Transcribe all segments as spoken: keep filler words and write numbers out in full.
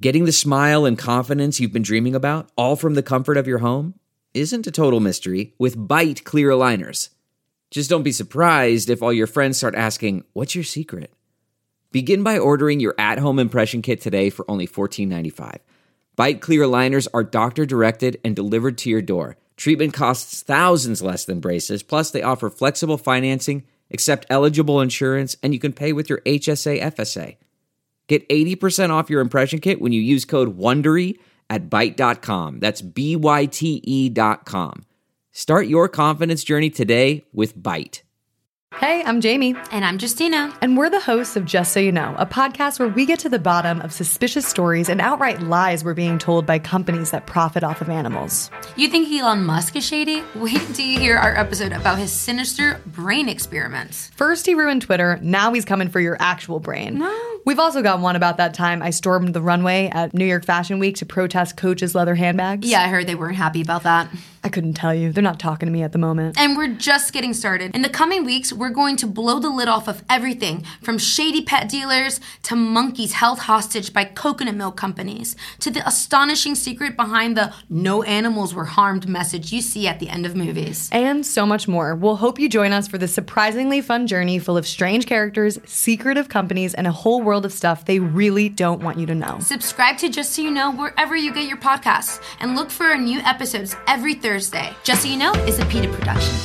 Getting the smile and confidence you've been dreaming about, all from the comfort of your home, isn't a total mystery with Byte clear aligners. Just don't be surprised if all your friends start asking, "What's your secret?" Begin by ordering your at-home impression kit today for only fourteen ninety-five. Byte clear aligners are doctor-directed and delivered to your door. Treatment costs thousands less than braces, plus they offer flexible financing, accept eligible insurance, and you can pay with your H S A F S A. Get eighty percent off your impression kit when you use code WONDERY at byte dot com. That's B Y T E dot com. Start your confidence journey today with Byte. Hey, I'm Jamie. And I'm Justina. And we're the hosts of Just So You Know, a podcast where we get to the bottom of suspicious stories and outright lies we're being told by companies that profit off of animals. You think Elon Musk is shady? Wait till you hear our episode about his sinister brain experiments. First he ruined Twitter, now he's coming for your actual brain. No. We've also got one about that time I stormed the runway at New York Fashion Week to protest Coach's leather handbags. Yeah, I heard they weren't happy about that. I couldn't tell you. They're not talking to me at the moment. And we're just getting started. In the coming weeks, we're going to blow the lid off of everything from shady pet dealers to monkeys held hostage by coconut milk companies to the astonishing secret behind the "no animals were harmed" message you see at the end of movies. And so much more. We'll hope you join us for this surprisingly fun journey full of strange characters, secretive companies, and a whole world of stuff they really don't want you to know. Subscribe to Just So You Know wherever you get your podcasts and look for our new episodes every Thursday. Just So You Know is a PETA production.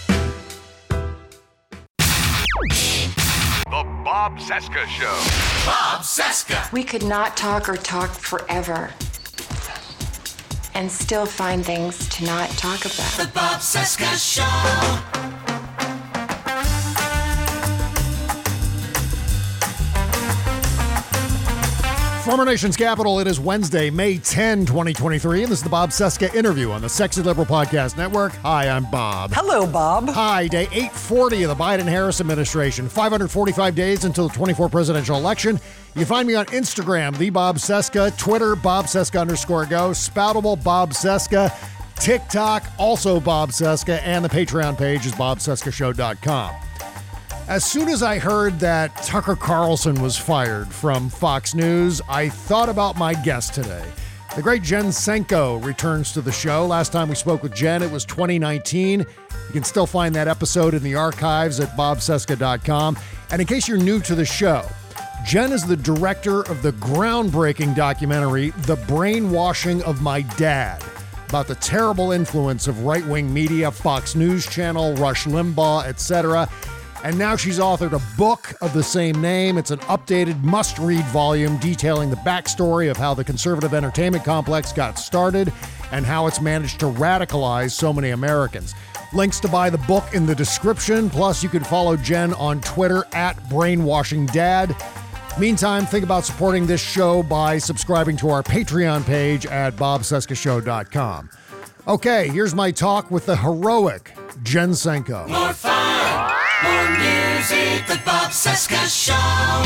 The Bob Cesca Show. Bob Cesca. We could not talk or talk forever and still find things to not talk about. The Bob Cesca Show. Former nation's capital, it is Wednesday, May tenth, twenty twenty-three, and this is the Bob Cesca Interview on the Sexy Liberal Podcast Network. Hi, I'm Bob. Hello, Bob. Hi, day eight forty of the Biden-Harris administration. five hundred forty-five days until the twenty-four presidential election. You can find me on Instagram, the Bob Cesca, Twitter, Bob Cesca underscore go, Spoutable, Bob Cesca, TikTok, also Bob Cesca, and the Patreon page is bob cesca show dot com. As soon as I heard that Tucker Carlson was fired from Fox News, I thought about my guest today. The great Jen Senko returns to the show. Last time we spoke with Jen, it was twenty nineteen. You can still find that episode in the archives at bob cesca dot com. And in case you're new to the show, Jen is the director of the groundbreaking documentary, The Brainwashing of My Dad, about the terrible influence of right-wing media, Fox News Channel, Rush Limbaugh, et cetera. And now she's authored a book of the same name. It's an updated, must-read volume detailing the backstory of how the conservative entertainment complex got started and how it's managed to radicalize so many Americans. Links to buy the book in the description. Plus, you can follow Jen on Twitter at BrainwashingDad. Meantime, think about supporting this show by subscribing to our Patreon page at bob cesca show dot com. Okay, here's my talk with the heroic Jen Senko. More fun, more music, the Bob Cesca Show.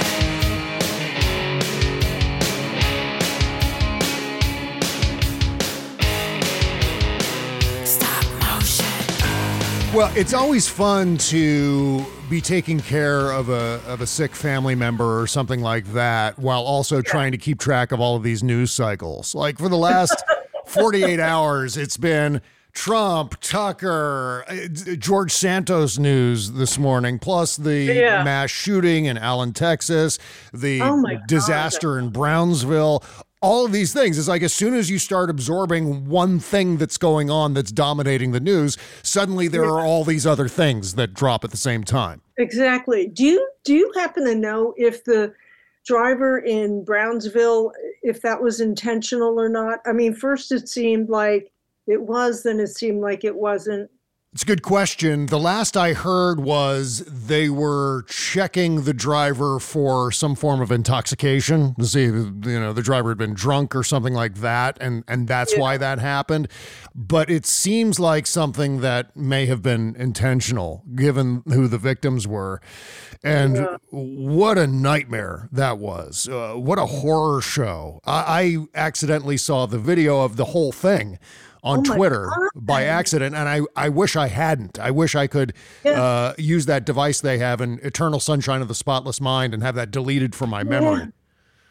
Well, it's always fun to be taking care of a of a sick family member or something like that while also trying to keep track of all of these news cycles. Like for the last forty-eight hours, it's been Trump, Tucker, George Santos news this morning, plus the yeah. mass shooting in Allen, Texas, the oh disaster in Brownsville. All of these things. It's like as soon as you start absorbing one thing that's going on that's dominating the news, suddenly there are all these other things that drop at the same time. Exactly. Do you do you happen to know if the driver in Brownsville, if that was intentional or not? I mean, first it seemed like it was, then it seemed like it wasn't. It's a good question. The last I heard was they were checking the driver for some form of intoxication to see if, you know, the driver had been drunk or something like that, and, and that's yeah. why that happened. But it seems like something that may have been intentional, given who the victims were. And yeah. what a nightmare that was. Uh, what a horror show. I, I accidentally saw the video of the whole thing on oh Twitter God. by accident, and I, I wish I hadn't. I wish I could yeah. uh, use that device they have in Eternal Sunshine of the Spotless Mind and have that deleted from my memory.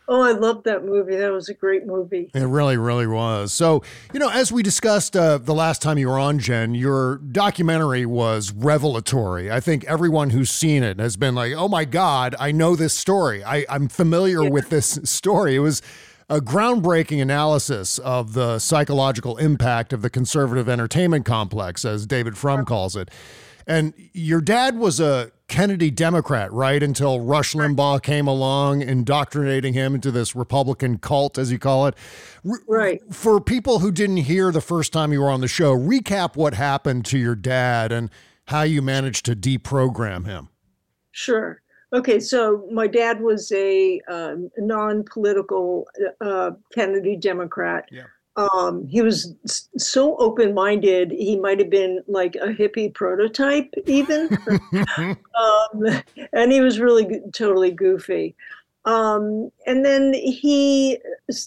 Oh, I loved that movie. That was a great movie. It really, really was. So, you know, as we discussed uh, the last time you were on, Jen, your documentary was revelatory. I think everyone who's seen it has been like, oh my God, I know this story. I, I'm familiar yeah. with this story. It was a groundbreaking analysis of the psychological impact of the conservative entertainment complex, as David Frum calls it. And your dad was a Kennedy Democrat, right? Until Rush Limbaugh came along, indoctrinating him into this Republican cult, as you call it. Right. For people who didn't hear the first time you were on the show, recap what happened to your dad and how you managed to deprogram him. Sure. Okay, so my dad was a um, non-political uh, Kennedy Democrat. Yeah. Um, he was so open-minded, he might have been like a hippie prototype even. um, and he was really totally goofy. Um, and then he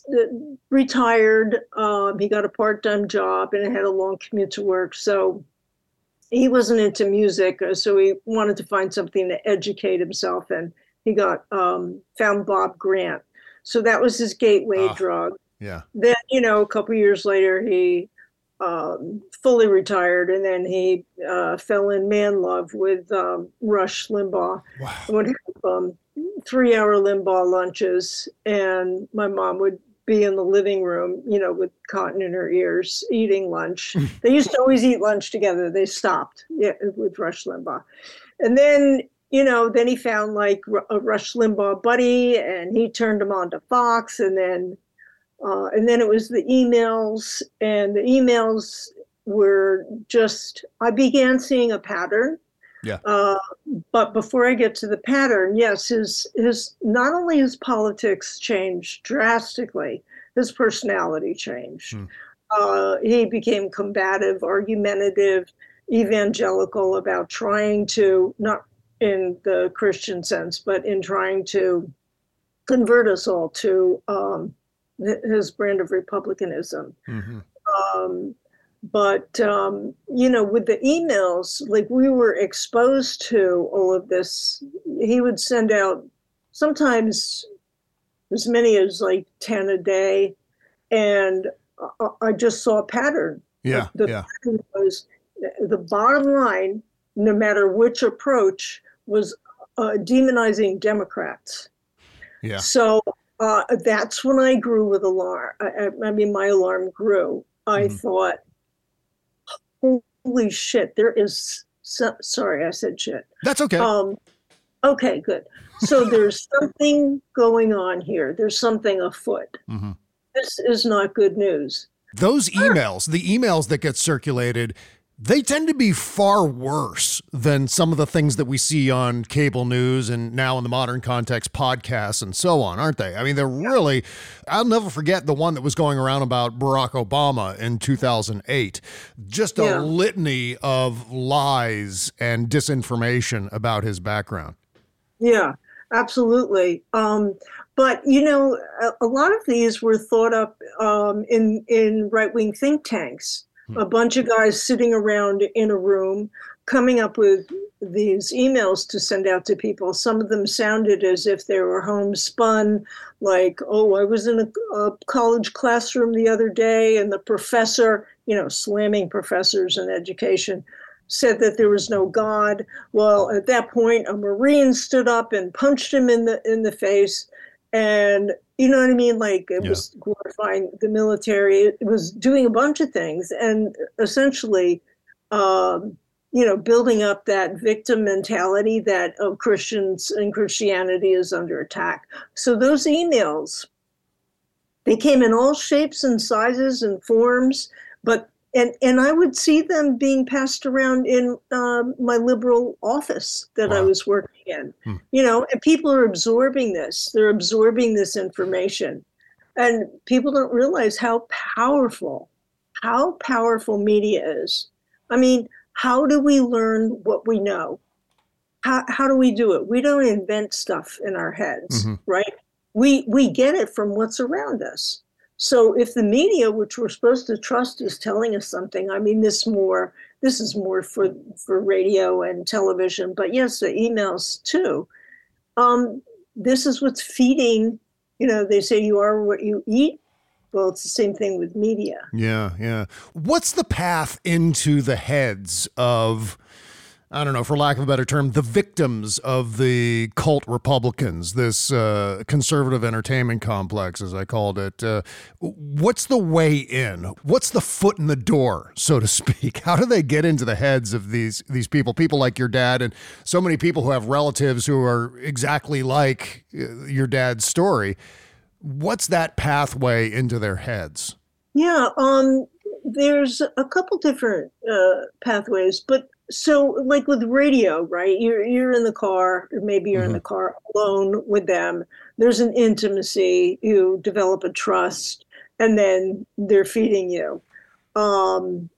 retired. Um, he got a part-time job and had a long commute to work. So he wasn't into music. So he wanted to find something to educate himself. And he got um, found Bob Grant. So that was his gateway Ah. drug. Yeah. Then, you know, a couple years later, he um, fully retired, and then he uh, fell in man love with um, Rush Limbaugh. Wow. Would have um, three-hour Limbaugh lunches, and my mom would be in the living room, you know, with cotton in her ears, eating lunch. They used to always eat lunch together. They stopped yeah, with Rush Limbaugh. And then, you know, then he found like a Rush Limbaugh buddy, and he turned him on to Fox, and then Uh, and then it was the emails, and the emails were just, I began seeing a pattern. Yeah. Uh, but before I get to the pattern, yes, his, his, not only his politics changed drastically, his personality changed. Hmm. Uh, he became combative, argumentative, evangelical about trying to, not in the Christian sense, but in trying to convert us all to, um, his brand of republicanism. Mm-hmm. Um, but, um, you know, with the emails, like we were exposed to all of this. He would send out sometimes as many as like ten a day. And I, I just saw a pattern. Yeah. The yeah. pattern was the bottom line, no matter which approach, was uh, demonizing Democrats. Yeah. So, Uh, that's when I grew with alarm. I, I mean, my alarm grew. I Mm-hmm. thought, holy shit, there is, so, sorry, I said shit. That's okay. Um, okay, good. So there's something going on here. There's something afoot. Mm-hmm. This is not good news. Those emails, the emails that get circulated, they tend to be far worse than some of the things that we see on cable news and now in the modern context, podcasts and so on, aren't they? I mean, they're really, I'll never forget the one that was going around about Barack Obama in two thousand eight. Just a Yeah. litany of lies and disinformation about his background. Yeah, absolutely. Um, but, you know, a, a lot of these were thought up um, in, in right-wing think tanks. A bunch of guys sitting around in a room coming up with these emails to send out to people. Some of them sounded as if they were homespun, like, oh, I was in a, a college classroom the other day and the professor, you know, slamming professors in education, said that there was no God. Well, at that point, a Marine stood up and punched him in the in the face. And you know what I mean? Like it Yeah. was glorifying the military. It was doing a bunch of things and essentially, um, you know, building up that victim mentality that oh, Christians and Christianity is under attack. So those emails, they came in all shapes and sizes and forms, but and and I would see them being passed around in um, my liberal office that I Wow. was working in. Hmm. You know, and people are absorbing this. They're absorbing this information, and people don't realize how powerful, how powerful media is. I mean, how do we learn what we know? How how do we do it? We don't invent stuff in our heads, Mm-hmm. right? We we get it from what's around us. So if the media, which we're supposed to trust, is telling us something, I mean, this more this is more for for radio and television, but yes, the emails too. Um, this is what's feeding you know, they say you are what you eat. Well, it's the same thing with media. Yeah, yeah. What's the path into the heads of, I don't know, for lack of a better term, the victims of the cult Republicans, this uh, conservative entertainment complex, as I called it? Uh, what's the way in? What's the foot in the door, so to speak? How do they get into the heads of these these people, people like your dad and so many people who have relatives who are exactly like uh, your dad's story? What's that pathway into their heads? Yeah, um, there's a couple different uh, pathways, but so like with radio, right? You're you're in the car, or maybe you're mm-hmm. in the car alone with them. There's an intimacy. You develop a trust, and then they're feeding you. Um,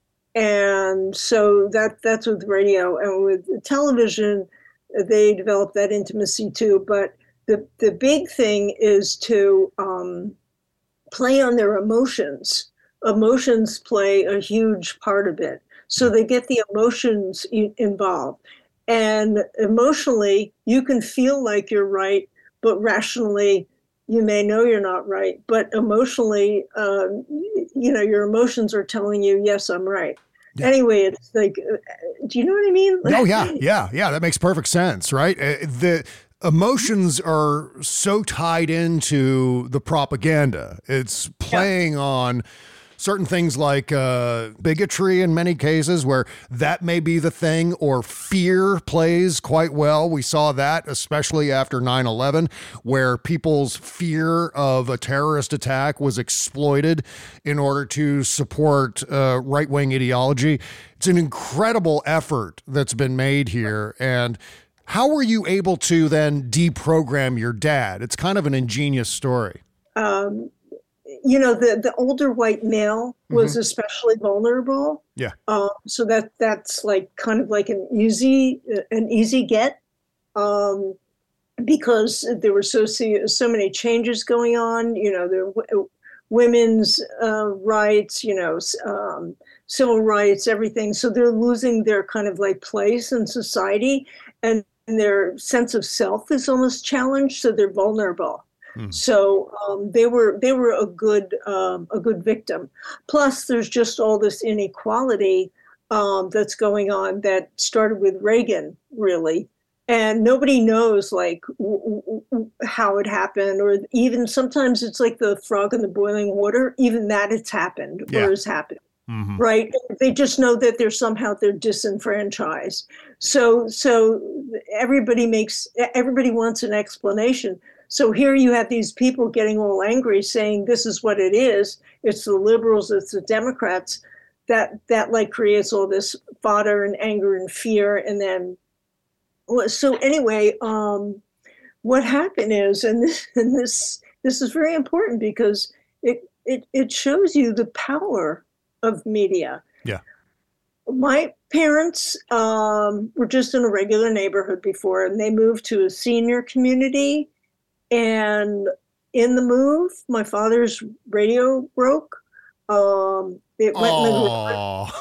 and so that that's with radio, and with television, they develop that intimacy too. But The the big thing is to um, play on their emotions. Emotions play a huge part of it. So they get the emotions i- involved. And emotionally, you can feel like you're right, but rationally, you may know you're not right. But emotionally, um, you know, your emotions are telling you, yes, I'm right. Yeah. Anyway, it's like, uh, do you know what I mean? Oh, yeah, yeah, yeah. That makes perfect sense, right? Uh, the emotions are so tied into the propaganda. It's playing yeah. on certain things like uh, bigotry in many cases, where that may be the thing, or fear plays quite well. We saw that especially after nine eleven, where people's fear of a terrorist attack was exploited in order to support uh, right-wing ideology. It's an incredible effort that's been made here. And how were you able to then deprogram your dad? It's kind of an ingenious story. Um, you know, the, the older white male was mm-hmm. especially vulnerable. Yeah. Um, so that that's like kind of like an easy an easy get, um, because there were so so many changes going on. You know, there were women's uh, rights. You know, um, civil rights, everything. So they're losing their kind of like place in society, and their sense of self is almost challenged, so they're vulnerable. Mm. So um, they were they were a good um, a good victim. Plus, there's just all this inequality um, that's going on that started with Reagan, really, and nobody knows like w- w- how it happened, or even sometimes it's like the frog in the boiling water. Even that it's happened yeah. or has happened. Mm-hmm. Right. They just know that they're somehow they're disenfranchised. So so everybody makes everybody wants an explanation. So here you have these people getting all angry saying this is what it is. It's the liberals, it's the Democrats. That that like creates all this fodder and anger and fear. And then so anyway, um, what happened is, and this and this this is very important because it it it shows you the power of media. Yeah. My parents um, were just in a regular neighborhood before, and they moved to a senior community. And in the move, my father's radio broke. Um, it went oh. in the garage.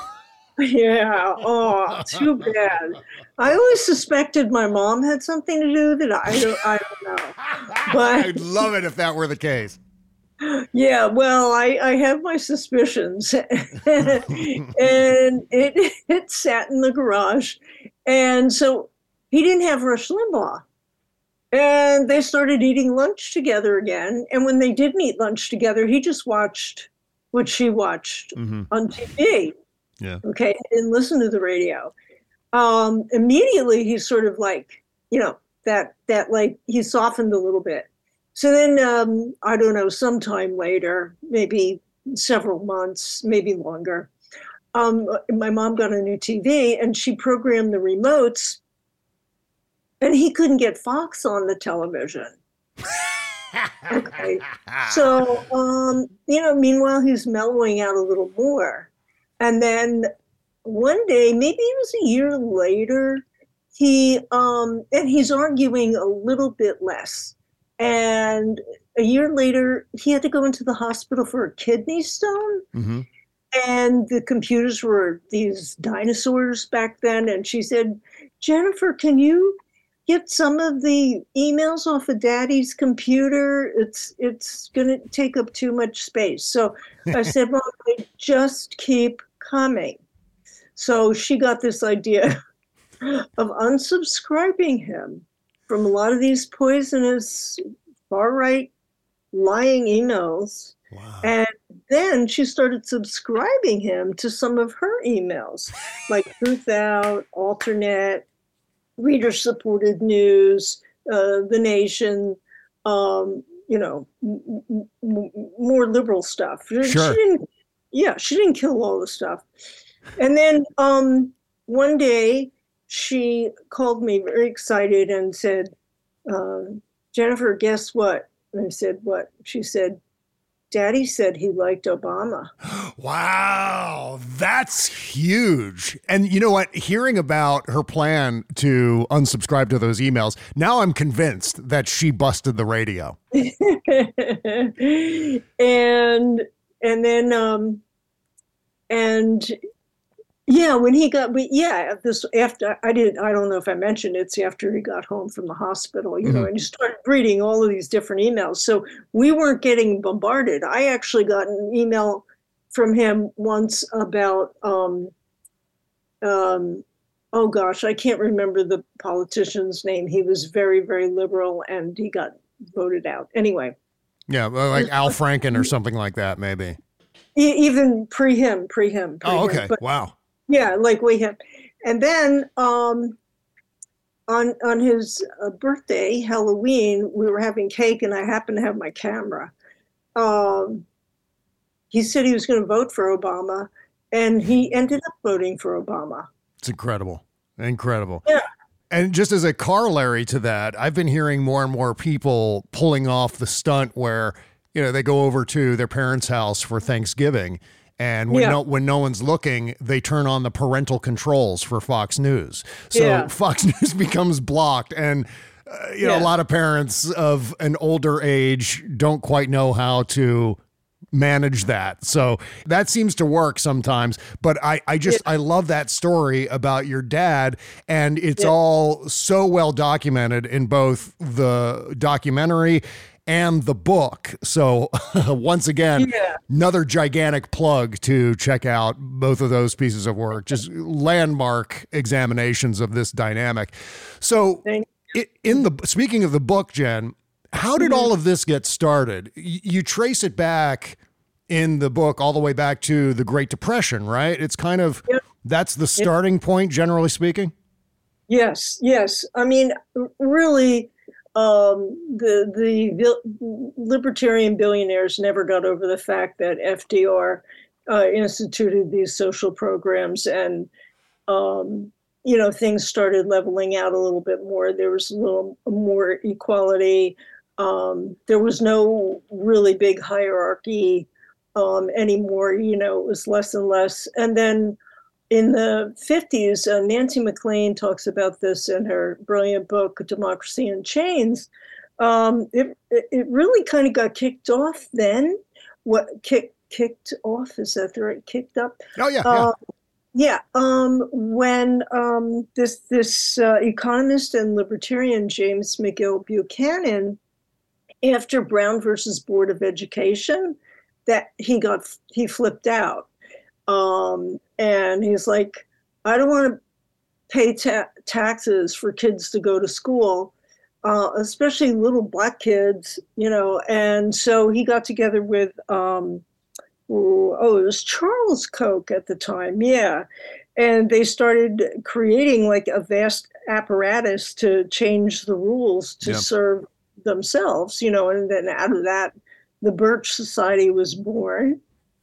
Yeah. Oh, too bad. I always suspected my mom had something to do with it. I don't, I don't know. But I'd love it if that were the case. Yeah, well, I, I have my suspicions. And it it sat in the garage. And so he didn't have Rush Limbaugh. And they started eating lunch together again. And when they didn't eat lunch together, he just watched what she watched mm-hmm. on T V. Yeah. Okay, and listened to the radio. Um, immediately, he's sort of like, you know, that that like he softened a little bit. So then, um, I don't know, sometime later, maybe several months, maybe longer, um, my mom got a new T V and she programmed the remotes, and he couldn't get Fox on the television. Okay. So, um, you know, meanwhile, he's mellowing out a little more. And then one day, maybe it was a year later, he, um, and he's arguing a little bit less. And a year later, he had to go into the hospital for a kidney stone. Mm-hmm. And the computers were these dinosaurs back then. And she said, Jennifer, can you, get some of the emails off of Daddy's computer? It's it's going to take up too much space. So I said, well, they just keep coming. So she got this idea of unsubscribing him from a lot of these poisonous far-right lying emails. Wow. And then she started subscribing him to some of her emails, like Truth Out, Alternate, Reader-Supported News, uh, The Nation, um, you know, m- m- more liberal stuff. She, Sure. she didn't, yeah, she didn't kill all the stuff. And then um, one day she called me very excited and said, uh, Jennifer, guess what? And I said, what? She said, Daddy said he liked Obama. Wow, that's huge. And you know what? Hearing about her plan to unsubscribe to those emails, now I'm convinced that she busted the radio. and and then um and yeah, when he got we yeah, this after I didn't I don't know if I mentioned it, it's after he got home from the hospital, you know, Mhm. and he started reading all of these different emails. So we weren't getting bombarded. I actually got an email from him once about um um oh gosh, I can't remember the politician's name. He was very, very liberal and he got voted out. Anyway. Yeah, well, like Al Franken or something like that, maybe. E- even pre him, pre him. Oh, okay. But, Wow. yeah, like we have. And then um, on on his uh, birthday, Halloween, we were having cake, and I happened to have my camera. Um, he said he was going to vote for Obama, and he ended up voting for Obama. It's incredible. Incredible. Yeah. And just as a corollary to that, I've been hearing more and more people pulling off the stunt where, you know, they go over to their parents' house for Thanksgiving. And when, Yeah. no, when no one's looking, they turn on the parental controls for Fox News. So Yeah. Fox News becomes blocked. And, uh, you know, a Yeah. lot of parents of an older age don't quite know how to manage that. So that seems to work sometimes. But I, I just, I love that story about your dad. And it's Yeah. all so well documented in both the documentary and the book. So once again, Yeah. another gigantic plug to check out both of those pieces of work, just landmark examinations of this dynamic. So Thank it, in the, speaking of the book, Jen, how did Mm-hmm. all of this get started? Y- You trace it back in the book all the way back to the Great Depression, right? It's kind of, Yep. that's the starting point, generally speaking. Yes, yes. I mean, r- really, um, the the vil- libertarian billionaires never got over the fact that F D R uh, instituted these social programs, and um, you know, things started leveling out a little bit more. There was a little more equality. Um, there was no really big hierarchy um, anymore. You know, it was less and less, and then. In the fifties, uh, Nancy MacLean talks about this in her brilliant book, Democracy in Chains. Um, it, it really kind of got kicked off then. What kick, kicked off? Is that the right? Kicked up? Oh, yeah. yeah. Uh, yeah. Um, when um, this this uh, economist and libertarian James McGill Buchanan, after Brown versus Board of Education, that he got he flipped out. Um, and he's like, I don't want to pay ta- taxes for kids to go to school, uh, especially little black kids, you know. And so he got together with, um, oh, it was Charles Koch at the time, yeah. And they started creating like a vast apparatus to change the rules to Yeah. serve themselves, you know. And then out of that, the Birch Society was born.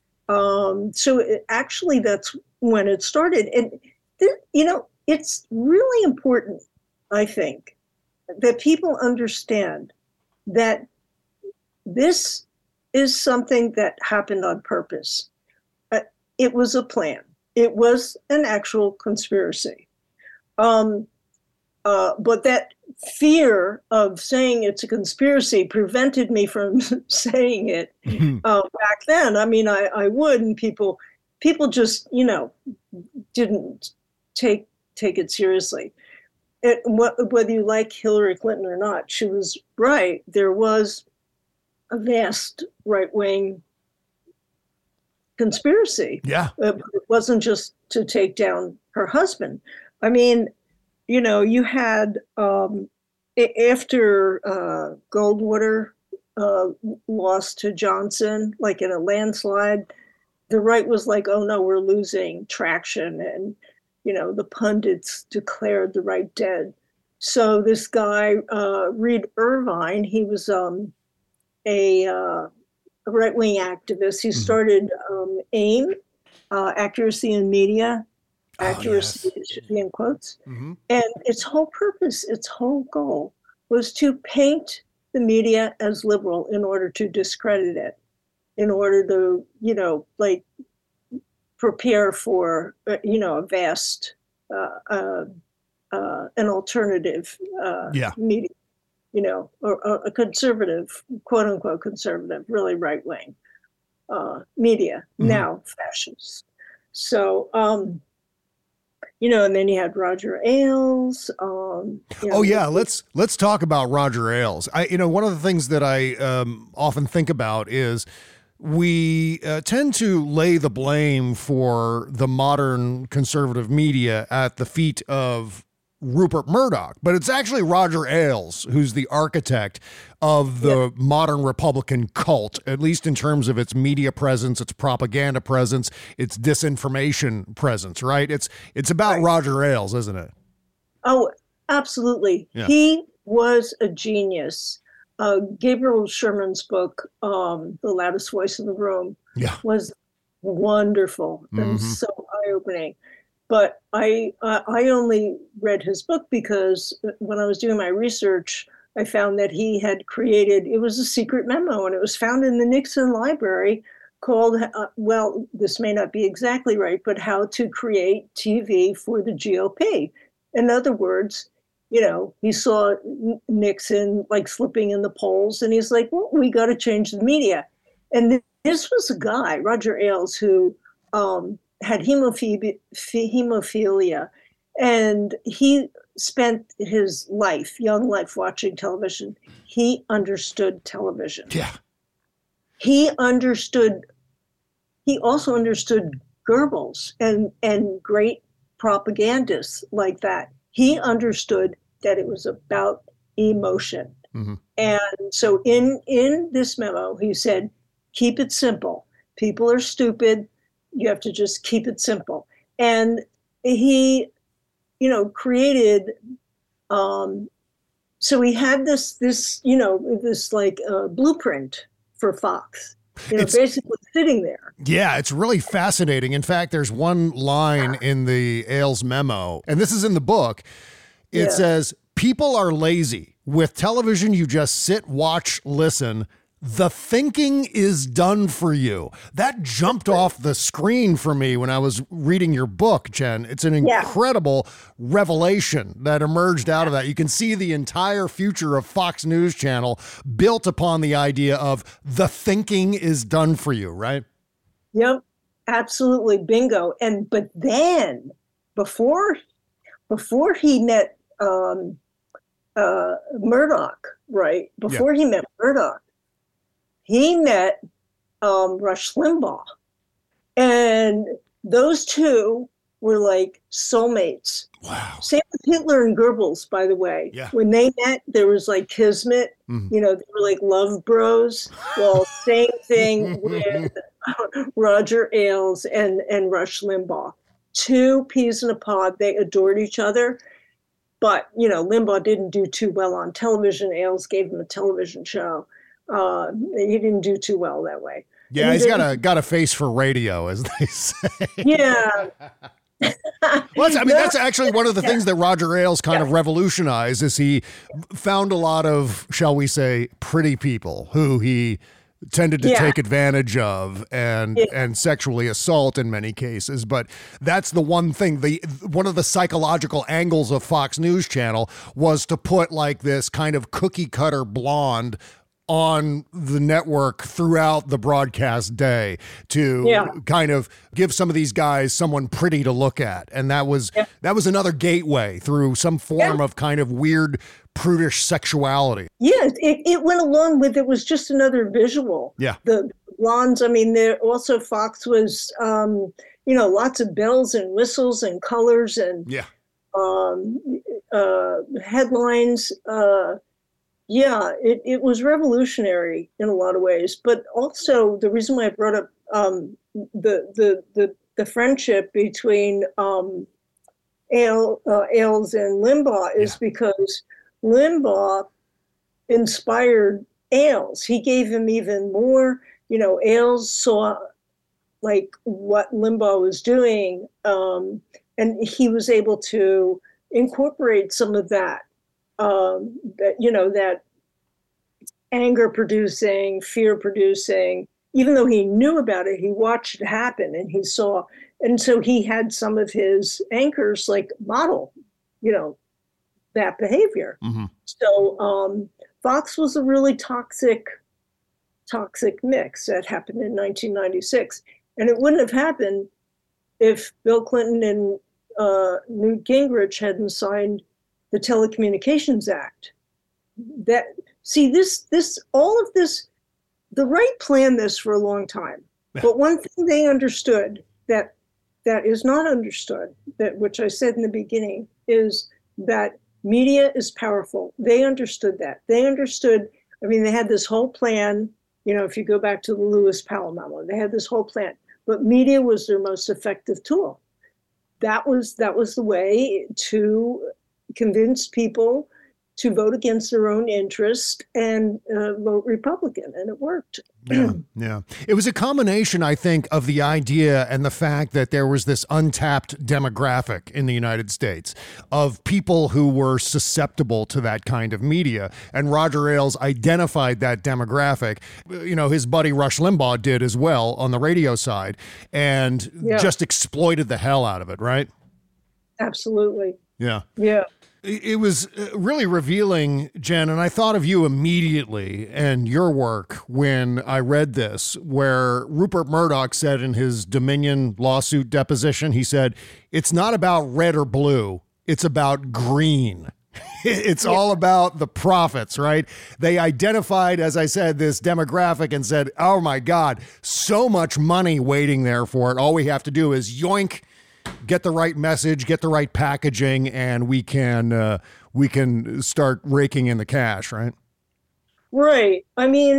Um, so it, actually, that's when it started. And, th- you know, it's really important, I think, that people understand that this is something that happened on purpose. Uh, it was a plan. It was an actual conspiracy. Um, uh, but that fear of saying it's a conspiracy prevented me from saying it uh, back then. I mean, I, I would, and people, people just, you know, didn't take take it seriously. it, wh- whether you like Hillary Clinton or not, she was right. There was a vast right-wing conspiracy. Yeah. It wasn't just to take down her husband. I mean, you know, you had, um, after uh, Goldwater uh, lost to Johnson, like in a landslide, the right was like, oh no, we're losing traction. And, you know, the pundits declared the right dead. So this guy, uh, Reed Irvine, he was um, a, uh, a right-wing activist. He started um, AIM, uh, Accuracy in Media. Accuracy oh, yes. should be in quotes. Mm-hmm. And its whole purpose, its whole goal was to paint the media as liberal in order to discredit it, in order to, you know, like prepare for, uh, you know, a vast, uh, uh, uh, an alternative uh, Yeah. media, you know, or, or a conservative, quote unquote conservative, really right wing uh, media, Mhm. now fascist. So, um, you know, and then you had Roger Ailes. Um, you know, Oh yeah, let's let's talk about Roger Ailes. I, you know, one of the things that I um, often think about is we uh, tend to lay the blame for the modern conservative media at the feet of Rupert Murdoch, but it's actually Roger Ailes who's the architect of the Yeah. modern Republican cult, at least in terms of its media presence, its propaganda presence, its disinformation presence, right? It's it's about Right. Roger Ailes, isn't it? Oh, absolutely. Yeah. He was a genius. Uh, Gabriel Sherman's book, um, The Loudest Voice in the Room, Yeah. was wonderful and Mhm. so eye-opening. But I, uh, I only read his book because when I was doing my research, I found that he had created, it was a secret memo, and it was found in the Nixon library called, uh, well, this may not be exactly right, but How to Create T V for the G O P. In other words, you know, he saw N- Nixon like slipping in the polls, and he's like, well, we got to change the media. And th- this was a guy, Roger Ailes, who um, had hemophilia, hemophilia, and he spent his life, young life, watching television. He understood television. Yeah. He understood, he also understood Goebbels and, and great propagandists like that. He understood that it was about emotion. Mm-hmm. And so in, in this memo, he said, keep it simple. People are stupid. You have to just keep it simple. And he, you know, created, um, so he had this, this, you know, this like uh, blueprint for Fox, you know, It's- basically sitting there. Yeah, it's really fascinating. In fact, there's one line in the Ailes memo, and this is in the book. It Yeah. says, people are lazy. With television, you just sit, watch, listen. The thinking is done for you. That jumped off the screen for me when I was reading your book, Jen. It's an Yeah. incredible revelation that emerged out of that. You can see the entire future of Fox News Channel built upon the idea of the thinking is done for you, right? Yep, absolutely, bingo. And but then before before he met um, uh, Murdoch, right? Before he met Murdoch, he met um, Rush Limbaugh, and those two were like soulmates. Wow. Same with Hitler and Goebbels, by the way. Yeah. When they met, there was like kismet. Mhm. You know, they were like love bros. Well, same thing with Roger Ailes and, and Rush Limbaugh. Two peas in a pod. They adored each other. But, you know, Limbaugh didn't do too well on television. Ailes gave him a television show. Uh, he didn't do too well that way. Yeah, And he's he got didn't- a got a face for radio, as they say. Yeah. Well, that's, I mean, that's actually one of the things that Roger Ailes kind of revolutionized is he found a lot of, shall we say, pretty people who he tended to Yeah. take advantage of and Yeah. and sexually assault in many cases. But that's the one thing, the one of the psychological angles of Fox News Channel was to put like this kind of cookie cutter blonde on the network throughout the broadcast day to Yeah. kind of give some of these guys someone pretty to look at. And that was Yeah. that was another gateway through some form Yeah. of kind of weird prudish sexuality. Yeah, it, it went along with, it was just another visual. Yeah. The blondes, I mean, there also Fox was, um, you know, lots of bells and whistles and colors and Yeah. um, uh, headlines. Uh, yeah, it, it was revolutionary in a lot of ways. But also the reason why I brought up um, the, the, the, the friendship between um, Ale, uh, Ailes and Limbaugh is Yeah. because Limbaugh inspired Ailes. He gave him even more, you know, Ailes saw like what Limbaugh was doing, um, and he was able to incorporate some of that, um, that, you know, that anger producing, fear producing, even though he knew about it, he watched it happen and he saw, and so he had some of his anchors like model, you know, that behavior. Mm-hmm. So um, Fox was a really toxic, toxic mix that happened in nineteen ninety-six. And it wouldn't have happened if Bill Clinton and uh, Newt Gingrich hadn't signed the Telecommunications Act. That see this this all of this, the right planned this for a long time. Yeah. But one thing they understood that that is not understood, that which I said in the beginning, is that media is powerful. They understood that. They understood, I mean, they had this whole plan, you know, if you go back to the Lewis Powell memo, they had this whole plan, but media was their most effective tool. That was, that was the way to convince people to vote against their own interest and uh, vote Republican, and it worked. Yeah, yeah. It was a combination, I think, of the idea and the fact that there was this untapped demographic in the United States of people who were susceptible to that kind of media. And Roger Ailes identified that demographic. You know, his buddy Rush Limbaugh did as well on the radio side, and Yeah. just exploited the hell out of it, right? Absolutely. Yeah. Yeah. It was really revealing, Jen, and I thought of you immediately and your work when I read this, where Rupert Murdoch said in his Dominion lawsuit deposition, he said, it's not about red or blue, it's about green. It's all about the profits, right? They identified, as I said, this demographic and said, oh my God, so much money waiting there for it. All we have to do is yoink, get the right message, get the right packaging, and we can uh, we can start raking in the cash, right? Right. I mean,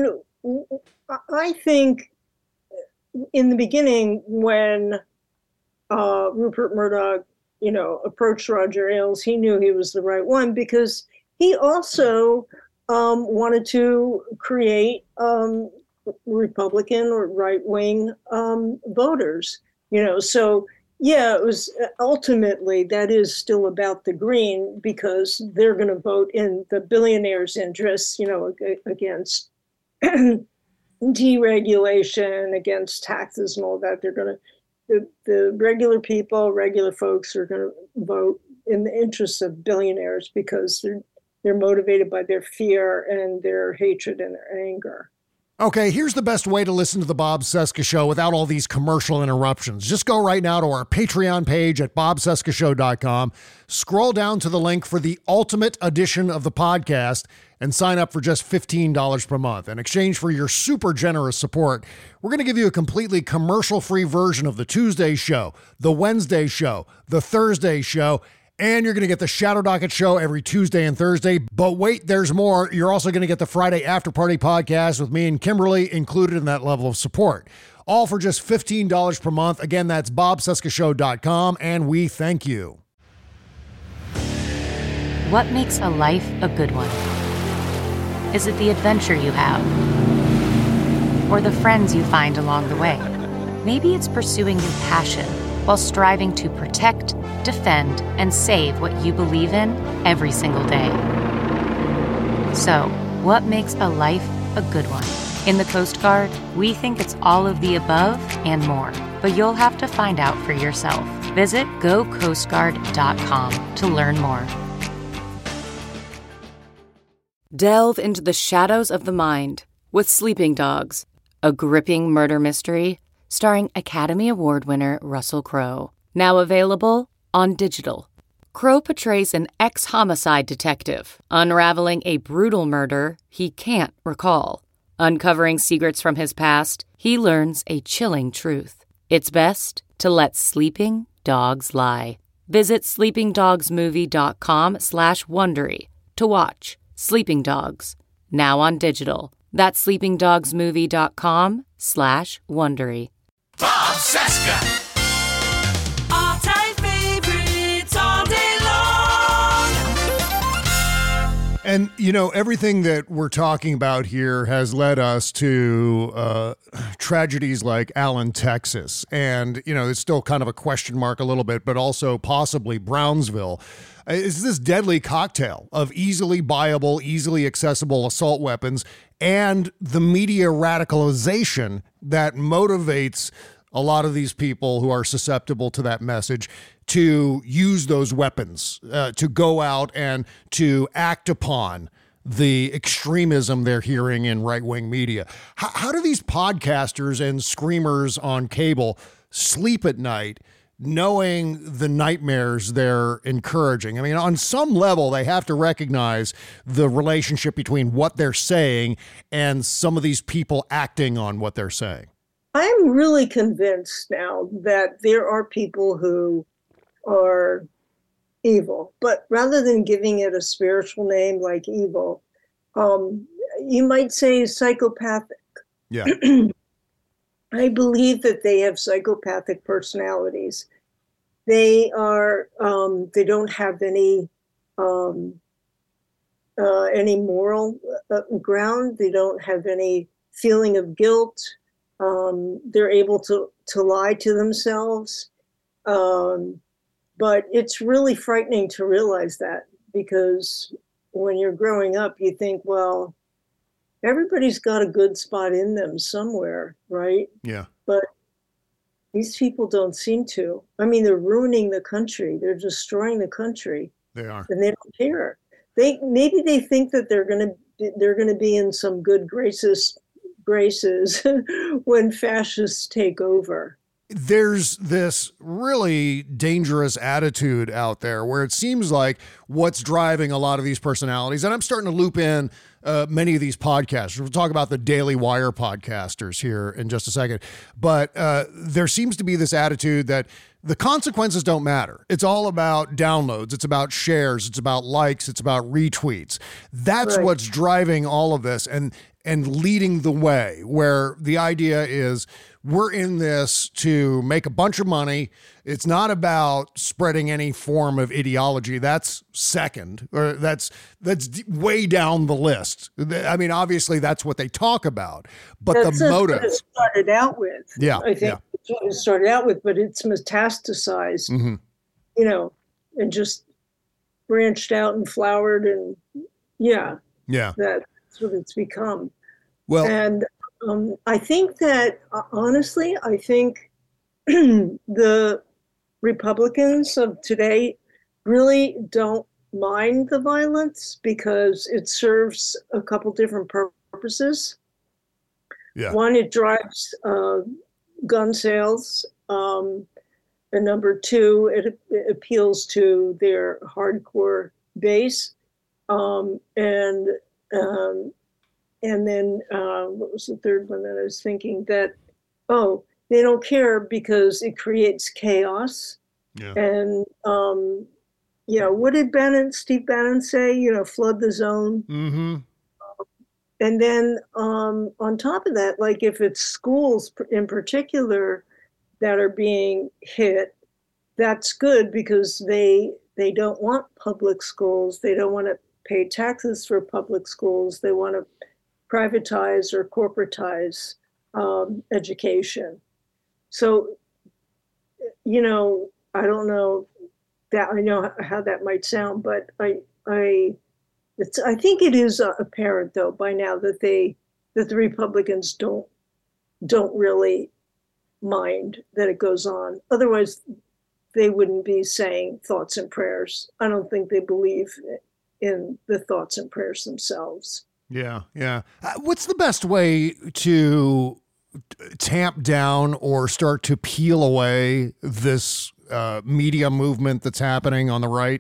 I think in the beginning when uh, Rupert Murdoch, you know, approached Roger Ailes, he knew he was the right one because he also um, wanted to create um, Republican or right-wing um, voters, you know, so yeah, it was ultimately that is still about the green because they're going to vote in the billionaires' interests, you know, against deregulation, against taxes and all that. They're going to, the, the regular people, regular folks are going to vote in the interests of billionaires because they're, they're motivated by their fear and their hatred and their anger. Okay, here's the best way to listen to the Bob Cesca Show without all these commercial interruptions. Just go right now to our Patreon page at bob cesca show dot com, scroll down to the link for the ultimate edition of the podcast, and sign up for just fifteen dollars per month. In exchange for your super generous support, we're going to give you a completely commercial-free version of the Tuesday show, the Wednesday show, the Thursday show, and you're going to get the Shadow Docket show every Tuesday and Thursday. But wait, there's more. You're also going to get the Friday After Party podcast with me and Kimberly included in that level of support. All for just fifteen dollars per month. Again, that's bob cesca show dot com, and we thank you. What makes a life a good one? Is it the adventure you have? Or the friends you find along the way? Maybe it's pursuing your passion while striving to protect, defend, and save what you believe in every single day. So, what makes a life a good one? In the Coast Guard, we think it's all of the above and more, but you'll have to find out for yourself. Visit go coast guard dot com to learn more. Delve into the shadows of the mind with Sleeping Dogs, a gripping murder mystery starring Academy Award winner Russell Crowe. Now available on digital. Crowe portrays an ex-homicide detective unraveling a brutal murder he can't recall. Uncovering secrets from his past, he learns a chilling truth. It's best to let sleeping dogs lie. Visit sleepingdogsmovie.com slash Wondery to watch Sleeping Dogs, now on digital. That's sleepingdogsmovie.com slash Wondery. Bob Cesca. All-time favorites all day long. And, you know, everything that we're talking about here has led us to uh, tragedies like Allen, Texas. And, you know, it's still kind of a question mark a little bit, but also possibly Brownsville. It's this deadly cocktail of easily buyable, easily accessible assault weapons and the media radicalization that motivates a lot of these people who are susceptible to that message to use those weapons, uh, to go out and to act upon the extremism they're hearing in right-wing media. How, how do these podcasters and screamers on cable sleep at night knowing the nightmares they're encouraging? I mean, on some level, they have to recognize the relationship between what they're saying and some of these people acting on what they're saying. I'm really convinced now that there are people who are evil, but rather than giving it a spiritual name like evil, um, you might say psychopathic. Yeah. I believe that they have psychopathic personalities. They are, um, they don't have any, um, uh, any moral uh, ground. They don't have any feeling of guilt. Um, they're able to, to lie to themselves. Um, but it's really frightening to realize that, because when you're growing up, you think, well, everybody's got a good spot in them somewhere, right? Yeah. But these people don't seem to. I mean, they're ruining the country. They're destroying the country. They are. And they don't care. They maybe they think that they're gonna be, they're gonna be in some good graces graces when fascists take over. There's this really dangerous attitude out there where it seems like what's driving a lot of these personalities, and I'm starting to loop in uh, many of these podcasters. We'll talk about the Daily Wire podcasters here in just a second. But uh, there seems to be this attitude that the consequences don't matter. It's all about downloads. It's about shares. It's about likes. It's about retweets. That's right. What's driving all of this and and leading the way, where the idea is we're in this to make a bunch of money. It's not about spreading any form of ideology. That's second, or that's that's way down the list. I mean, obviously that's what they talk about, but that's the motive. What it started out with. Yeah, I think yeah. that's what it started out with, but it's metastasized, Mm-hmm. you know, and just branched out and flowered, and yeah, yeah, that's what it's become. Well, and um, I think that uh, honestly, I think the Republicans of today really don't mind the violence because it serves a couple different purposes. Yeah. One, it drives uh, gun sales. Um, and number two, it, it appeals to their hardcore base. Um, and um, and then uh, what was the third one that I was thinking? That, oh, they don't care because it creates chaos. Yeah. And, um, you know, what did Bannon, Steve Bannon say? You know, flood the zone. Mm-hmm. And then um, on top of that, like if it's schools in particular that are being hit, that's good because they they don't want public schools. They don't want to pay taxes for public schools. They want to privatize or corporatize um, education. So, you know, I don't know that I know how that might sound, but I I. It's, I think it is uh, apparent, though, by now that they that the Republicans don't don't really mind that it goes on. Otherwise, they wouldn't be saying thoughts and prayers. I don't think they believe in the thoughts and prayers themselves. Yeah, yeah. Uh, what's the best way to tamp down or start to peel away this uh, media movement that's happening on the right?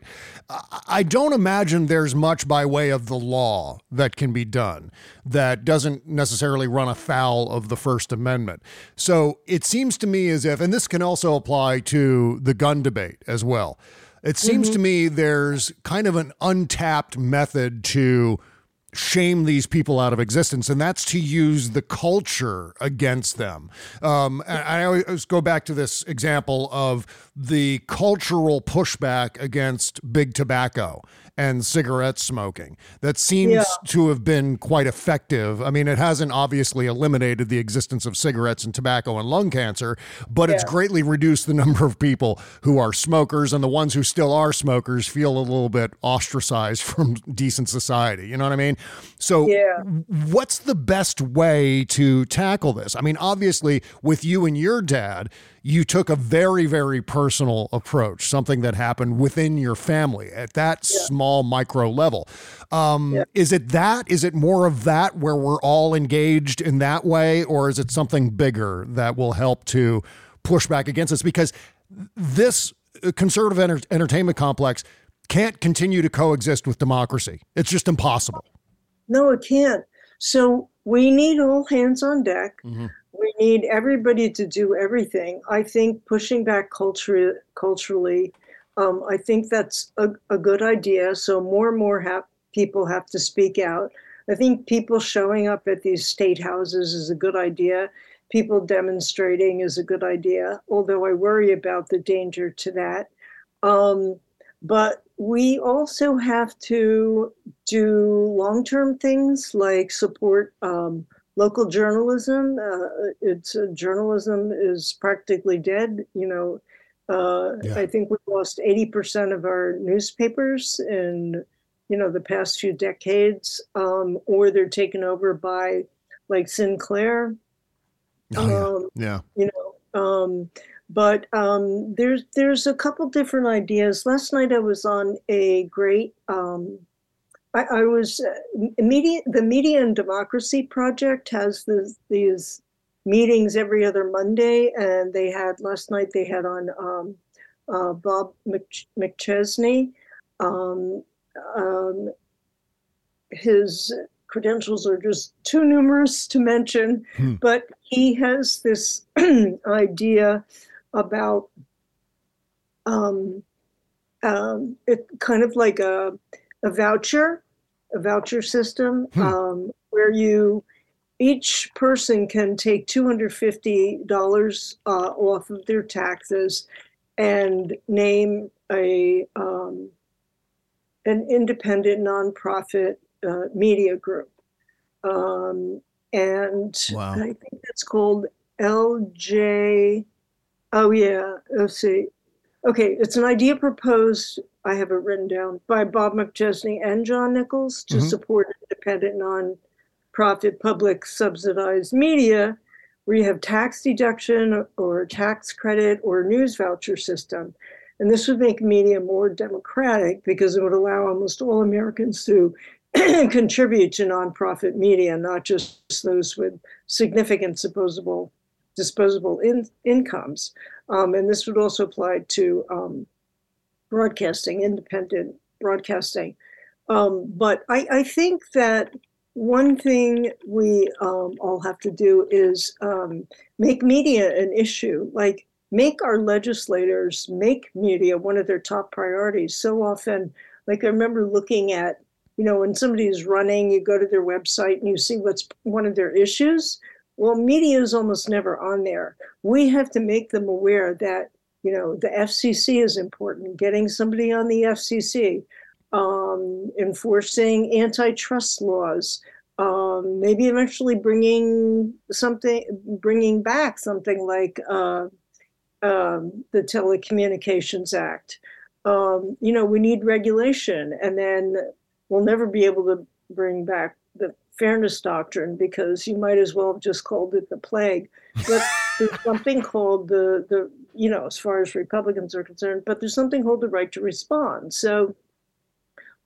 I don't imagine there's much by way of the law that can be done that doesn't necessarily run afoul of the First Amendment. So it seems to me as if, and this can also apply to the gun debate as well, it seems mm-hmm. to me there's kind of an untapped method to shame these people out of existence, and that's to use the culture against them. Um, and I always go back to this example of the cultural pushback against big tobacco and cigarette smoking that seems yeah. to have been quite effective. I mean, it hasn't obviously eliminated the existence of cigarettes and tobacco and lung cancer, but yeah. it's greatly reduced the number of people who are smokers, and the ones who still are smokers feel a little bit ostracized from decent society. You know what I mean? So yeah. what's the best way to tackle this? I mean, obviously with you and your dad, you took a very, very personal approach, something that happened within your family at that yeah. small micro level. Um, yeah. Is it that? Is it more of that where we're all engaged in that way? Or is it something bigger that will help to push back against us? Because this conservative enter- entertainment complex can't continue to coexist with democracy. It's just impossible. No, it can't. So we need all hands on deck. Mm-hmm. We need everybody to do everything. I think pushing back culture, culturally, um, I think that's a, a good idea. So more and more have, people have to speak out. I think people showing up at these state houses is a good idea. People demonstrating is a good idea, although I worry about the danger to that. Um, but we also have to do long-term things like support um, local journalism. Uh, it's uh, journalism is practically dead. You know, uh, yeah. I think we lost eighty percent of our newspapers in, you know, the past few decades, um, or they're taken over by like Sinclair. Oh, um, yeah. yeah. You know, um, but um, there's there's a couple different ideas. Last night I was on a great. Um, I, I was uh, media. The Media and Democracy Project has this, these meetings every other Monday, and they had last night. They had on um, uh, Bob Mc, McChesney. Um, um, his credentials are just too numerous to mention, hmm. but he has this idea about um, um, it kind of like a, a voucher, a voucher system hmm. um, where you each person can take two hundred fifty dollars uh, off of their taxes and name a um, an independent nonprofit uh, media group. Um, and wow. I think that's called L J. Oh, yeah. Let's see. Okay. It's an idea proposed, I have it written down, by Bob McChesney and John Nichols to mm-hmm. support independent, non-profit, public subsidized media where you have tax deduction or tax credit or news voucher system. And this would make media more democratic because it would allow almost all Americans to contribute to nonprofit media, not just those with significant disposable disposable in, incomes. Um, and this would also apply to um, broadcasting, independent broadcasting. Um, but I, I think that one thing we um, all have to do is um, make media an issue. Like, make our legislators make media one of their top priorities. So often, like I remember looking at, you know, when somebody's running, you go to their website and you see what's one of their issues. Well, media is almost never on there. We have to make them aware that, you know, the F C C is important, getting somebody on the F C C, um, enforcing antitrust laws, um, maybe eventually bringing something, bringing back something like uh, um, the Telecommunications Act. Um, you know, we need regulation, and then we'll never be able to bring back the fairness doctrine because you might as well have just called it the plague. But there's something called the, the, you know, as far as Republicans are concerned, but there's something called the right to respond. So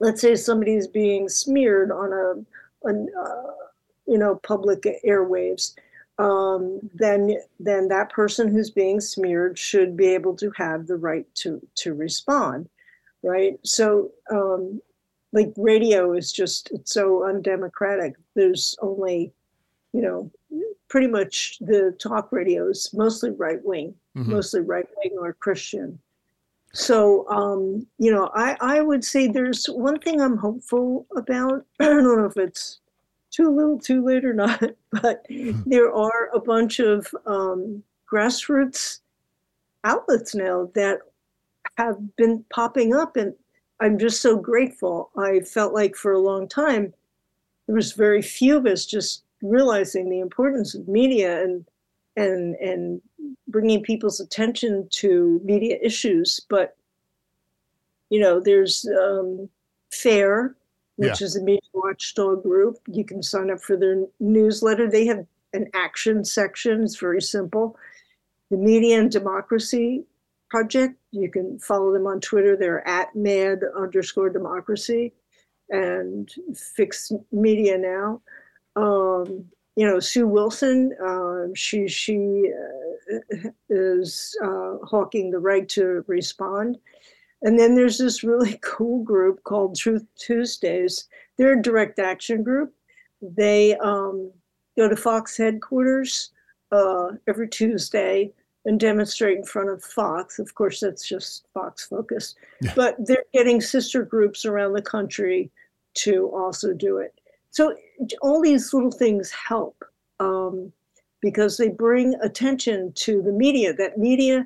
let's say somebody's being smeared on a, a uh, you know, public airwaves, um, then then that person who's being smeared should be able to have the right to to respond, right? So, um, like radio is just it's so undemocratic. There's only, you know, pretty much the talk radio is mostly right wing, mm-hmm. mostly right wing or Christian. So, um, you know, I, I would say there's one thing I'm hopeful about. I don't know if it's too little too late or not, but there are a bunch of um, grassroots outlets now that have been popping up. And I'm just so grateful. I felt like for a long time, there was very few of us just realizing the importance of media and and and bringing people's attention to media issues. But, you know, there's um, FAIR, which yeah. is a media watchdog group. You can sign up for their newsletter. They have an action section. It's very simple. The Media and Democracy Project, you can follow them on Twitter. They're at mad underscore democracy and Fix Media Now. Um, you know, Sue Wilson, uh, she she uh, is uh, hawking the right to respond. And then there's this really cool group called Truth Tuesdays. They're a direct action group. They um, go to Fox headquarters uh, every Tuesday and demonstrate in front of Fox. Of course, that's just Fox focused. Yeah. But they're getting sister groups around the country to also do it. So all these little things help um, because they bring attention to the media. That media,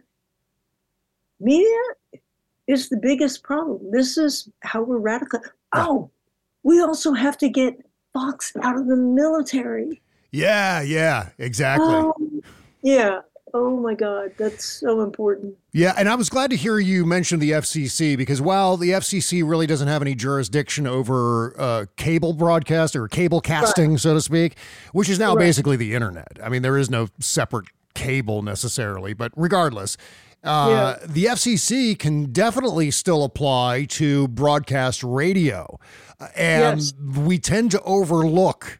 media is the biggest problem. This is how we're radical. Oh, we also have to get Fox out of the military. Yeah, yeah, exactly. Um, yeah. Oh my God, that's so important. Yeah, and I was glad to hear you mention the F C C because while the F C C really doesn't have any jurisdiction over uh, cable broadcast or cable casting, right. so to speak, which is now right. basically the internet. I mean, there is no separate cable necessarily, but regardless, uh, yeah. the F C C can definitely still apply to broadcast radio. And yes. we tend to overlook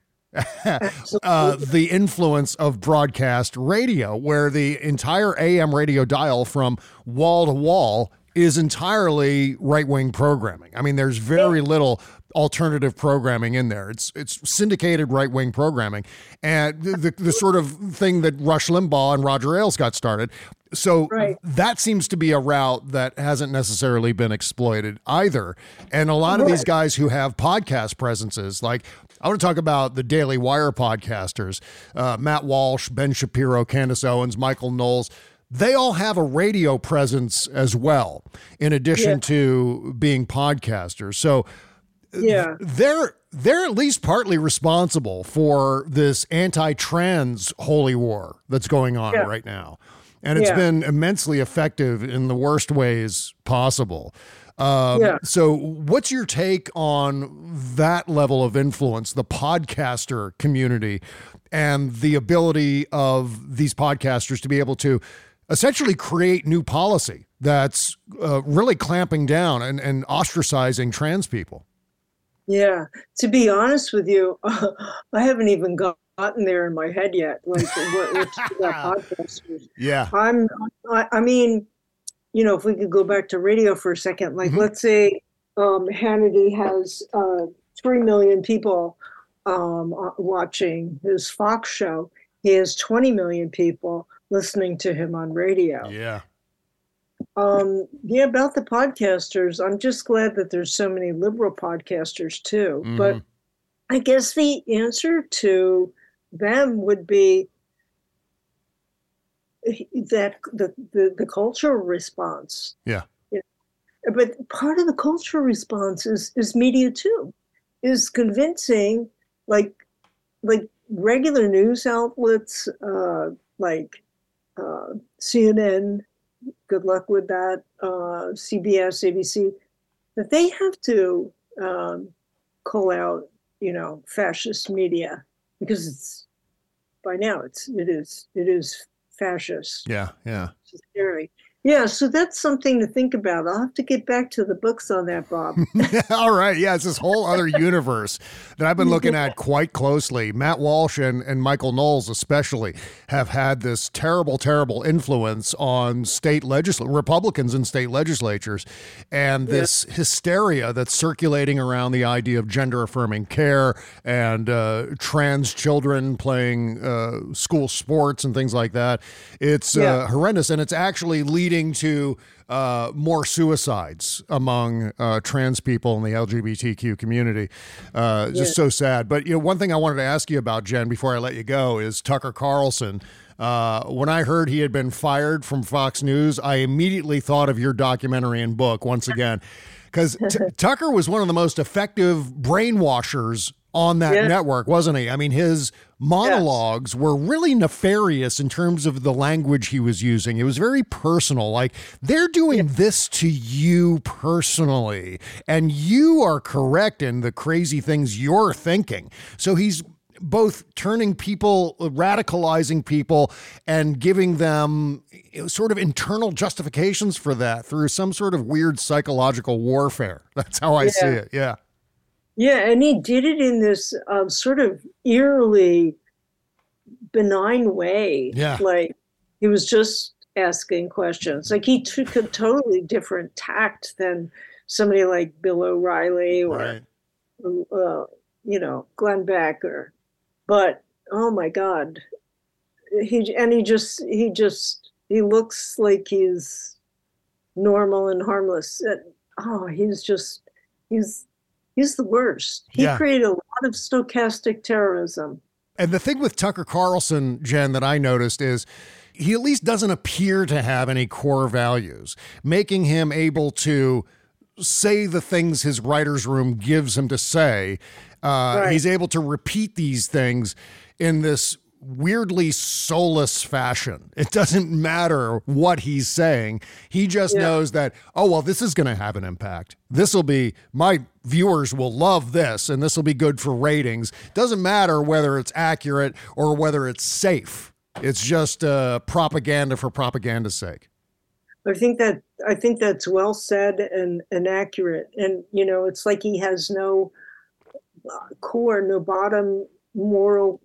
uh, the influence of broadcast radio, where the entire A M radio dial from wall to wall is entirely right-wing programming. I mean, there's very little alternative programming in there. It's it's syndicated right-wing programming, and the, the, the sort of thing that Rush Limbaugh and Roger Ailes got started. So right. that seems to be a route that hasn't necessarily been exploited either. And a lot right. of these guys who have podcast presences, like I want to talk about the Daily Wire podcasters, uh, Matt Walsh, Ben Shapiro, Candace Owens, Michael Knowles. They all have a radio presence as well, in addition yeah. to being podcasters. So yeah. they're they're at least partly responsible for this anti-trans holy war that's going on yeah. right now. And it's yeah. been immensely effective in the worst ways possible. Um, yeah. So what's your take on that level of influence, the podcaster community, and the ability of these podcasters to be able to essentially create new policy that's uh, really clamping down and, and ostracizing trans people? Yeah. To be honest with you, uh, I haven't even got gotten there in my head yet. Like what, what's podcasters? Yeah. I'm, I, I mean, you know, if we could go back to radio for a second, like mm-hmm. let's say um, Hannity has uh, three million people um, watching his Fox show. He has twenty million people listening to him on radio. Yeah. Um, yeah, about the podcasters, I'm just glad that there's so many liberal podcasters too. Mm-hmm. But I guess the answer to them would be that the, the, the cultural response. Yeah. You know, but part of the cultural response is, is media too, is convincing like, like regular news outlets, uh, like uh, C N N, good luck with that, uh, C B S, A B C, that they have to um, call out, you know, fascist media, because it's by now it's it is it is fascist. Yeah, yeah. It's scary. Yeah, so that's something to think about. I'll have to get back to the books on that, Bob. All right. Yeah, it's this whole other universe that I've been looking at quite closely. Matt Walsh and, and Michael Knowles especially have had this terrible, terrible influence on state legisl- Republicans in state legislatures, and this yeah. hysteria that's circulating around the idea of gender-affirming care and uh, trans children playing uh, school sports and things like that. It's yeah. uh, horrendous, and it's actually leading to uh, more suicides among uh, trans people in the L G B T Q community. Uh, just yeah. so sad. But you know, one thing I wanted to ask you about, Jen, before I let you go, is Tucker Carlson. Uh, when I heard he had been fired from Fox News, I immediately thought of your documentary and book once again, because t- Tucker was one of the most effective brainwashers on that yeah. network, wasn't he? I mean, his monologues yes. were really nefarious in terms of the language he was using. It was very personal. Like, they're doing yeah. this to you personally, and you are correct in the crazy things you're thinking. So he's both turning people, radicalizing people, and giving them sort of internal justifications for that through some sort of weird psychological warfare. That's how I yeah. see it. Yeah. Yeah, and he did it in this uh, sort of eerily benign way. Yeah. Like, he was just asking questions. Like, he took a totally different tact than somebody like Bill O'Reilly or, right. uh, you know, Glenn Beck. Or, but, oh, my God. He And he just, he just, he looks like he's normal and harmless. And, oh, he's just, he's, He's the worst. He yeah. created a lot of stochastic terrorism. And the thing with Tucker Carlson, Jen, that I noticed is he at least doesn't appear to have any core values, making him able to say the things his writer's room gives him to say. Uh, right. He's able to repeat these things in this weirdly soulless fashion. It doesn't matter what he's saying. He just yeah. knows that, oh, well, this is going to have an impact. This will be, my viewers will love this, and this will be good for ratings. Doesn't matter whether it's accurate or whether it's safe. It's just uh, propaganda for propaganda's sake. I think that I think that's well said and, and accurate. And, you know, it's like he has no core, no bottom moral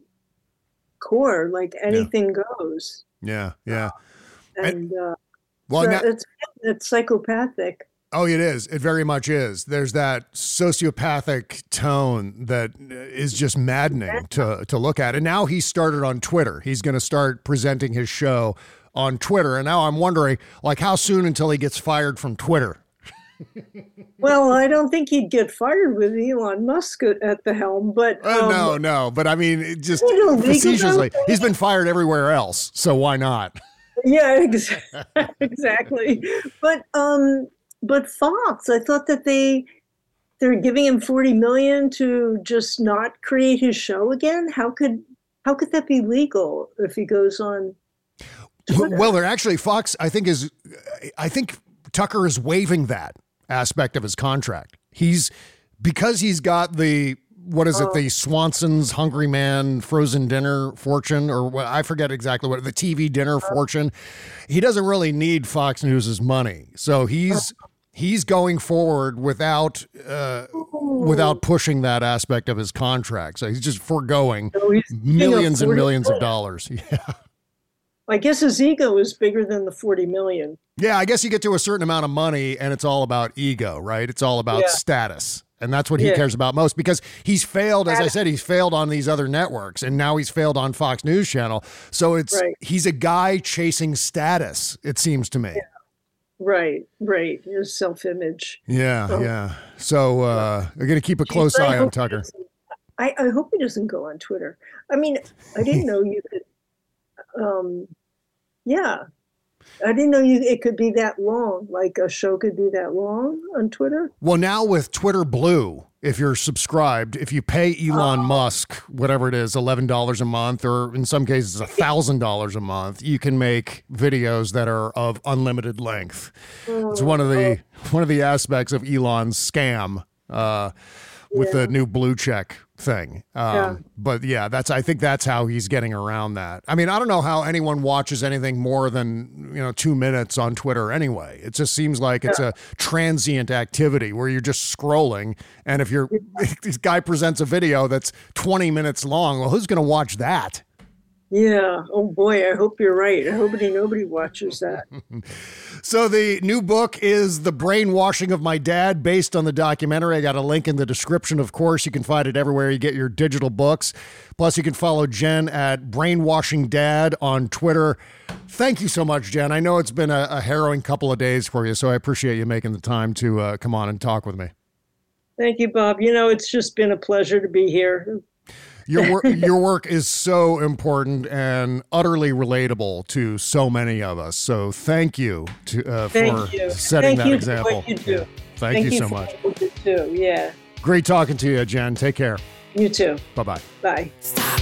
core, like anything yeah. goes. Yeah, yeah. And, uh, well, so now, it's, it's psychopathic. Oh, it is. It very much is. There's that sociopathic tone that is just maddening to, to look at. And now he's started on Twitter. He's going to start presenting his show on Twitter. And now I'm wondering, like, how soon until he gets fired from Twitter? Well, I don't think he'd get fired with Elon Musk at the helm, but... Um, uh, no, no. But I mean, it just facetiously, he's been fired everywhere else. So why not? Yeah, ex- exactly. But, um, but Fox, I thought that they, they're giving him forty million dollars to just not create his show again. How could, how could that be legal if he goes on Twitter? Well, they're actually, Fox, I think is, I think Tucker is waiving that aspect of his contract. He's, because he's got the, what is it, oh. the Swanson's Hungry Man frozen dinner fortune, or what, I forget exactly what, the T V dinner oh. fortune. He doesn't really need Fox News's money. So he's, oh. he's going forward without, uh, without pushing that aspect of his contract. So he's just foregoing so he's millions and millions of dollars. Yeah. I guess his ego is bigger than the forty million. Yeah, I guess you get to a certain amount of money and it's all about ego, right? It's all about yeah. status. And that's what he yeah. cares about most, because he's failed, as I said, he's failed on these other networks, and now he's failed on Fox News Channel. So it's right. he's a guy chasing status, it seems to me. Yeah. Right, right. His self-image. Yeah, so, yeah. So uh, we're going to keep a close eye on Tucker. I, I hope he doesn't go on Twitter. I mean, I didn't know you could... Um, yeah, I didn't know you it could be that long. Like a show could be that long on Twitter. Well, now with Twitter Blue, if you're subscribed, if you pay Elon oh. Musk, whatever it is, eleven dollars a month, or in some cases one thousand dollars a month, you can make videos that are of unlimited length. Oh. It's one of the oh. one of the aspects of Elon's scam uh, with yeah. the new blue check thing. Um, Yeah. But yeah, that's I think that's how he's getting around that. I mean, I don't know how anyone watches anything more than, you know, two minutes on Twitter anyway. It just seems like it's Yeah. a transient activity where you're just scrolling. And if you're if this guy presents a video that's twenty minutes long, well, who's going to watch that? Yeah. Oh boy, I hope you're right. I hope nobody watches that. So the new book is The Brainwashing of My Dad, based on the documentary. I got a link in the description, of course. You can find it everywhere you get your digital books. Plus, you can follow Jen at Brainwashing Dad on Twitter. Thank you so much, Jen. I know it's been a, a harrowing couple of days for you, so I appreciate you making the time to uh, come on and talk with me. Thank you, Bob. You know, it's just been a pleasure to be here. Your work, your work is so important and utterly relatable to so many of us. So thank you to, uh, Thank for you. setting Thank that you example. For what you do. Yeah. Thank, Thank you, you so for much. what you do too. Yeah. Great talking to you, Jen. Take care. You too. Bye-bye. Bye.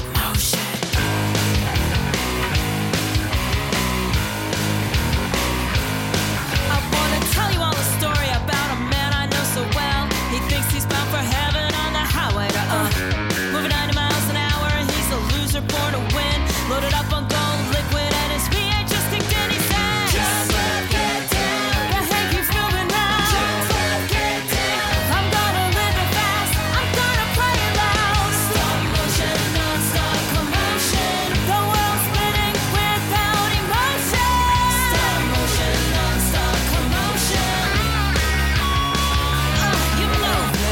Loaded up on gold, liquid, and his V eight just kicked in, he said, just let it down. The head keeps moving round. Just let it down. I'm gonna live it fast. I'm gonna play it loud. Stop motion, non-stop commotion. The world's spinning without emotion. Stop motion, non-stop commotion. Uh, you move it.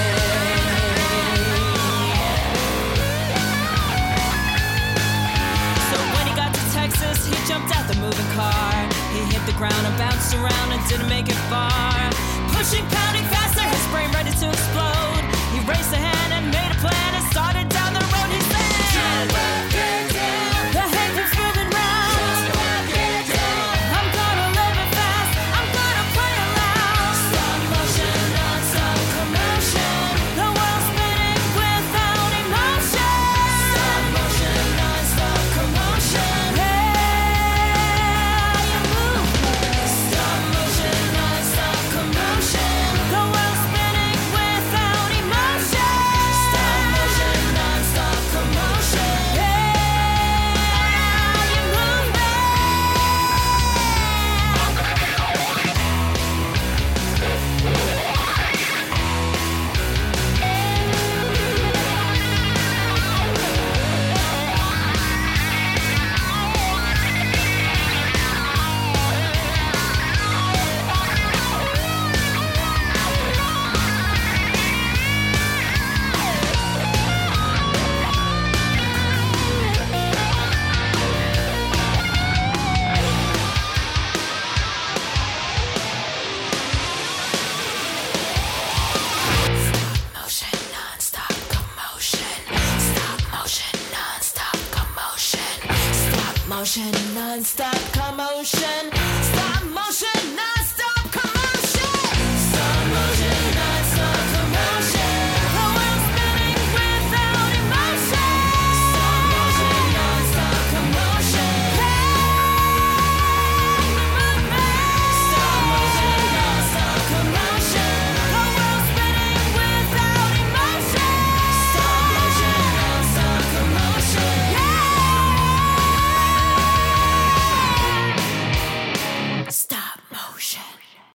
Texas, he jumped out the moving car. He hit the ground and bounced around and didn't make it far. Pushing, pounding faster, his brain ready to explode. He raised a hand and made a plan and started down the road. He said, just walk it down. The head keeps moving round. Just walk it down. I'm gonna live it fast. I'm gonna play it loud. Stop motion, non-stop commotion. The world's spinning without emotion. Stop motion, non-stop commotion. Motion, non-stop commotion.